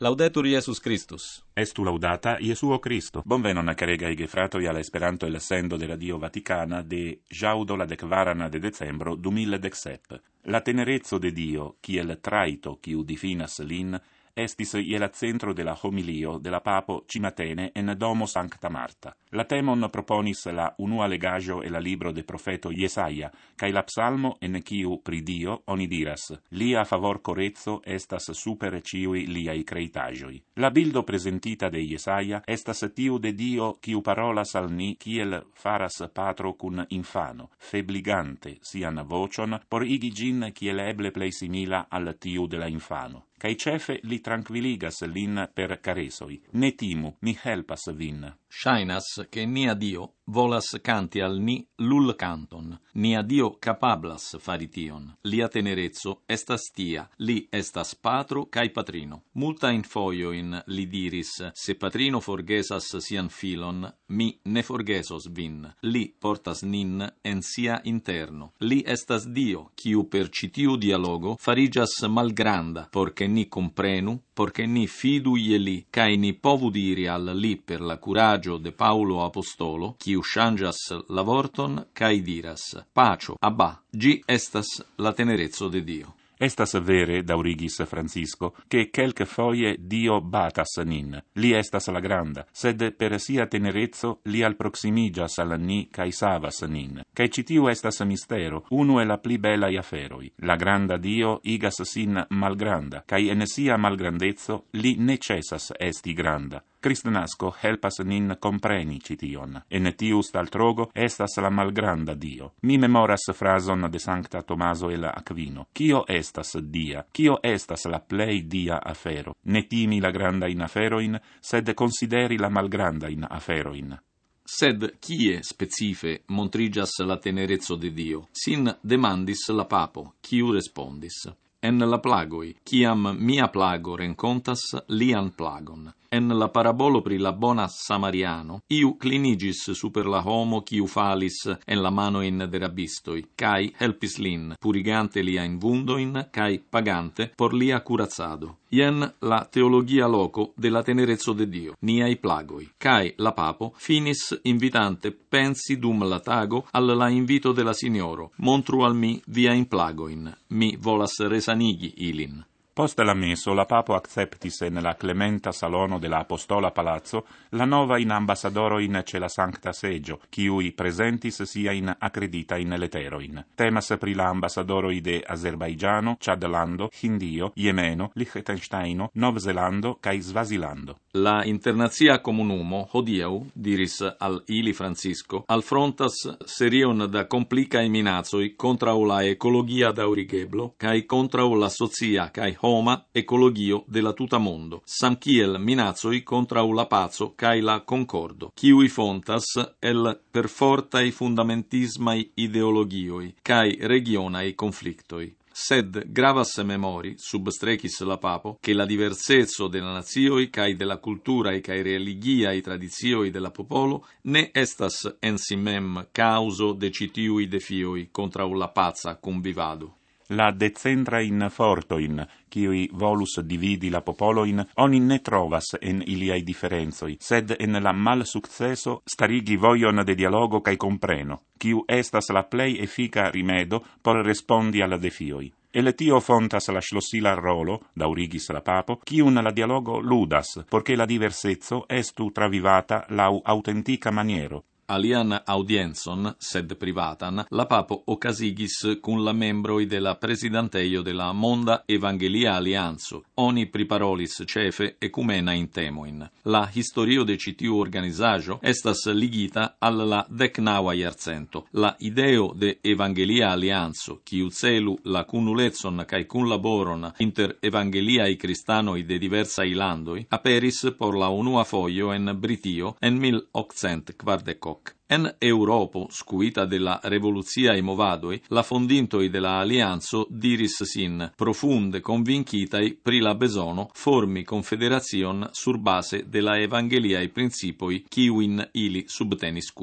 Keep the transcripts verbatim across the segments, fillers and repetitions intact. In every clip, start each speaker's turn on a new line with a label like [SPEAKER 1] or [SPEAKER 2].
[SPEAKER 1] Laudetur Iesus Christus.
[SPEAKER 2] Estu laudata Iesuo Cristo. Bonvenon caregai gefratoi alla Esperanto el sendo de Radio Vaticana de jaudo la decvarana de decembro duemiladiciassette. La tenerezzo de Dio, kiel traito kiu difinas lin, estis iel centro de la homilio de la papo cimatene en domo Sancta Marta. La temon proponis la unua legajo e la libro de profeto Jesaia, cae la psalmo en kiu pri Dio oni diras, lia favor corezzo estas super ciui liai creitagioi. La bildo presentita de Jesaia estas tiu de Dio kiu parolas al ni kiel faras patro cun infano, febligante sian vocion por igi gin kiel eble plei simila al tiu de la infano. Cae cefe li tranquilligas lin per caresoi. Ne timu, mi helpas vin.
[SPEAKER 1] Shainas che nia Dio volas canti al ni lul canton, nia Dio capablas fari tion. Lia tenerezzo estas tia, li estas patro cae patrino. Multa in foioin li diris, se patrino forgesas sian filon, mi ne forgesos vin. Li portas nin en sia interno. Li estas Dio, kiu per citiu dialogo farigas malgranda, porche ni comprenu, porche ni fidu ie li, cae ni povu diri al li per la curagio de Paulo Apostolo, kiu changas la vorton, cae diras, pacio, abba, gi estas la tenerezzo de Dio.
[SPEAKER 2] Estas vere, daurigis Francisco, che quelque foie Dio batas nin. Li estas la granda, sed per sia tenerezzo li al proximigas al ni cae savas nin. Cae citiu estas mistero, unu e la pli belai aferoi. La granda Dio igas sin malgranda, cae en sia malgrandezzo li necessas esti granda. Cristnasco helpas nin compreni cition. En tius taltrogo estas la malgranda Dio. Mi memoras frason de Sancta Tomaso el Aquino. Cio estas dia? Cio estas la plei dia afero? Ne timi la granda in aferoin, sed consideri la malgranda in aferoin.
[SPEAKER 1] Sed kie specife montrigas la tenerezzo de Dio? Sin demandis la papo, quiu respondis. En la plagoi, ciam mia plago rencontas lian plagon. En la parabolo pri la bona Samariano, iu clinigis super la homo quiu falis en la manoin de rabistoi, cae helpis lin, purigante lia in vundoin, cae pagante por lia curazado. Ien la teologia loco de la tenerezzo de Dio, niai plagoi, cae la papo finis invitante pensi dum la tago al la invito de la Signoro, montru al mi via in plagoin, mi volas resanigi ilin.
[SPEAKER 2] Post la meso, la papo acceptis en la clementa salono de la Apostola Palazzo la nova in ambassadoroin ce la Sancta Segio, quiui presentis sia in accredita in leteroin. Temas pri la ambassadoroi de Azerbaigiano, Chadlando, Hindio, Yemeno, Liechtensteino, Novzelando, cae Svasilando.
[SPEAKER 1] La internazia comunumo, hodiau, diris al ili Francisco, alfrontas serion da complicae minazoi contra la ecologia daurigeblo, cae contra la socia cae homa ecologio de la tuta mondo, sam kiel minazoi contra la pazo cae la concordo, kiui fontas el per fortai fundamentismai ideologioi, cae regionai conflictoi. Sed gravas memori, substrecis la papo, che la diversezzo de la nazioi cae de la cultura e cae religiae tradizioi de la popolo ne estas en si mem causo de citiui defioi contra la pazza convivado.
[SPEAKER 2] La decentrain fortoin, quiui volus dividi la popoloin, oni ne trovas en iliai differenzoi, sed en la mal successo starigi voion de dialogo cae compreno, quiu estas la plei effica rimedo por respondi alla defioi. El tio fontas la schlossila rolo, daurigis la papo, quiun la dialogo ludas, porche la diversezzo estu travivata lau autentica maniero.
[SPEAKER 1] Alian audienzon, sed privatan, la papo ocasigis cun la membroi de la presidanteio de la Monda Evangelia Alianzo, oni priparolis cefe ecumena in temoin. La historio de citiu organizajo estas ligita al la decnaua iarcento. La ideo de Evangelia Alianzo, quiu celu la cunulezzon cae cunlaboron inter evangeliae cristanoi de diversai landoi, aperis por la unua foio en Britio en mil occent quardecoc. En Europo, scuita de la revoluziae movadoi, la fondintoi de la Alianzo diris sin profunde convincitai pri la besono formi confederazion sur base de la evangeliae principoi quiuin ili subtenis cune.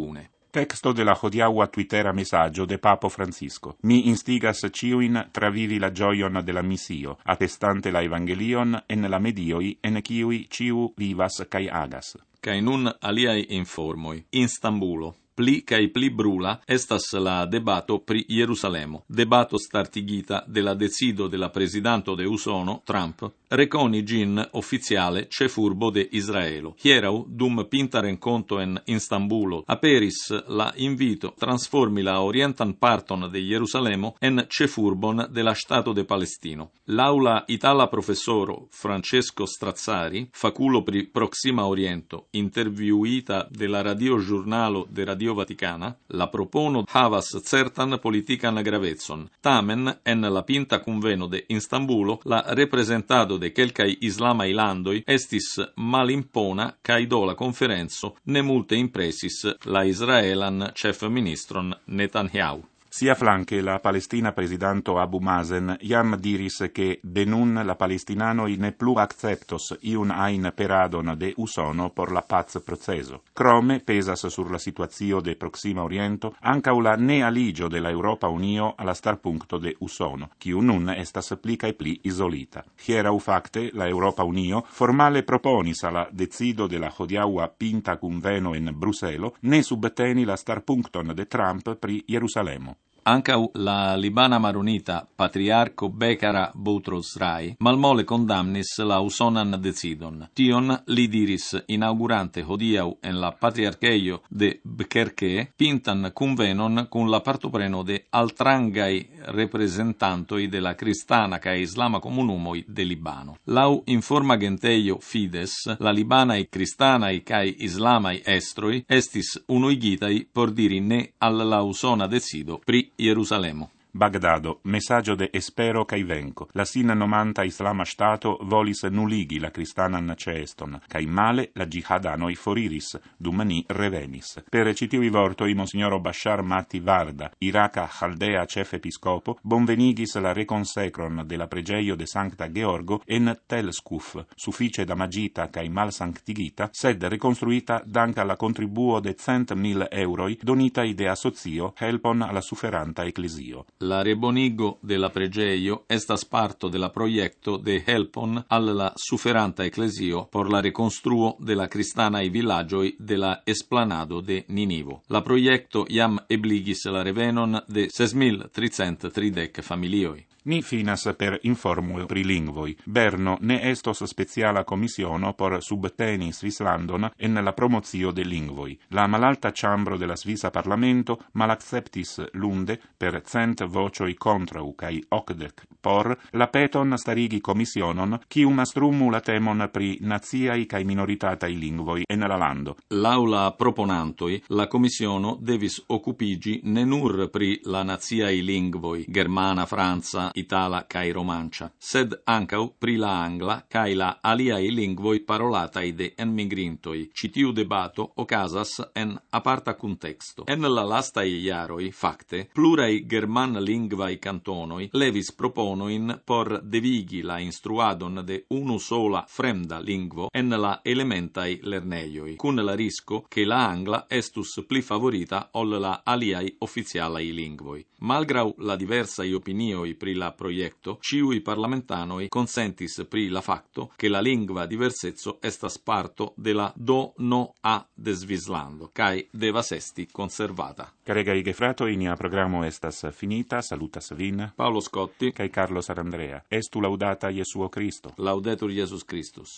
[SPEAKER 2] Texto de la hodiaua twittera messaggio de Papo Francisco. Mi instigas ciuin travivi la gioion de la missio, attestante la evangelion en la medioi en ciui ciu vivas cae agas.
[SPEAKER 1] Cae nun aliai informoi. Instambulo. Pli cae pli brula estas la debato pri Jerusalemo. Debato startigita de la decido de la presidanto de Usono, Trump, reconi gin officiale cefurbo de Israelo. Hierau, dum pinta renconto en Instambulo, aperis la invito transformi la orientan parton de Jerusalemo en cefurbon de la Stato de Palestino. L'aula itala professoro Francesco Strazzari, faculo pri Proxima Oriento, interviuita de la radio giornalo de Radio Vaticana, la propono havas certan politican gravetson. Tamen, en la pinta conveno de Instambulo, la representado de quelcai islamai landoi estis malimpona cae do la conferenzo ne multe impresis la Israelan chef ministron Netanyahu.
[SPEAKER 2] Sia flanque la Palestina presidanto Abu Mazen iam diris che de nun la palestinanoi ne plu acceptos iun ein peradon de Usono por la paz proceso. Crome pesas sur la situazio de Proxima Oriento ancau la ne aligio de la Europa Unio alla star puncto de Usono, quiu nun estas pli cae pli isolita. Hierau facte la Europa Unio formale proponis alla decido de la hodiaua pinta conveno en Bruselo ne subteni la star puncton de Trump pri Jerusalemo.
[SPEAKER 1] Ancau la Libana Maronita patriarco Becara Boutros Rai malmole condamnis la usonan decidon. Tion li diris inaugurante hodiau en la patriarcheio de Bkerke pintan convenon cum la partopreno de altrangai representantoi de la cristana ca islama comunumoi de Libano. Lau informa genteio Fides, la libanai cristanai ca islamai estroi estis unuigitai por diri ne al la usona decido pri Jerusalemo.
[SPEAKER 2] Bagdado, messaggio de espero cae venco. La sin nomanta Islama Stato volis nuligi la cristanan ceeston, cae male la jihadano foriris, dum ni revenis. Per citivi vortoi Monsignoro Bashar Matti Varda, Iraca Chaldea chef episcopo, bonvenigis la reconsecron de la pregeio de Sancta Georgo en Telskuf, suffice damagita cae mal sanctigita, sed reconstruita dank alla contribuo de cent mil euroi donitai de associo helpon alla sufferanta ecclesio.
[SPEAKER 1] La rebonigo de la pregeio estas parto de la proiecto de helpon al la suferanta ecclesio por la reconstruo de la cristanai villagioi de la esplanado de Ninivo. La proiecto iam ebligis la revenon de ses mil tricent tridec familioi.
[SPEAKER 2] Ni finas per informo pri lingvoi. Berno ne estos speciala commissiono por subteni Svislandon en la promozio de lingvoi. La malalta chambro de la Svisa Parlamento malacceptis lunde per cent vocioi contrau cae ocdec por la peton starigi commissionon quium astrumu la temon pri naziai cae minoritatai lingvoi en la lando.
[SPEAKER 1] L'aula proponantoi, la commissiono devis occupigi ne nur pri la naziai lingvoi, germana, franza, itala cae romancia, sed ancau pri la angla cae la aliai lingvoi parolatai de enmigrintoi. Citiu debato ocasas en aparta contexto. En la lastai iaroi, facte, plurai german lingvai cantonoi levis proponoin por devigi la instruadon de unu sola fremda lingvo en la elementai lerneioi, cun la risco che la angla estus pli favorita ol la aliai officialai lingvoi. Malgrau la diversai opinioi pri la proiecto, ciui parlamentanoi consentis pri la facto che la lingua diversezzo estas parto de la do no a de Svislando, cae devas esti conservata.
[SPEAKER 2] Caregai gefratoi, nia programo estas finita, salutas vin,
[SPEAKER 1] Paolo Scotti,
[SPEAKER 2] cae Carlo Sarandrea. Estu laudata Jesuo Christo.
[SPEAKER 1] Laudetur Jesus Christus.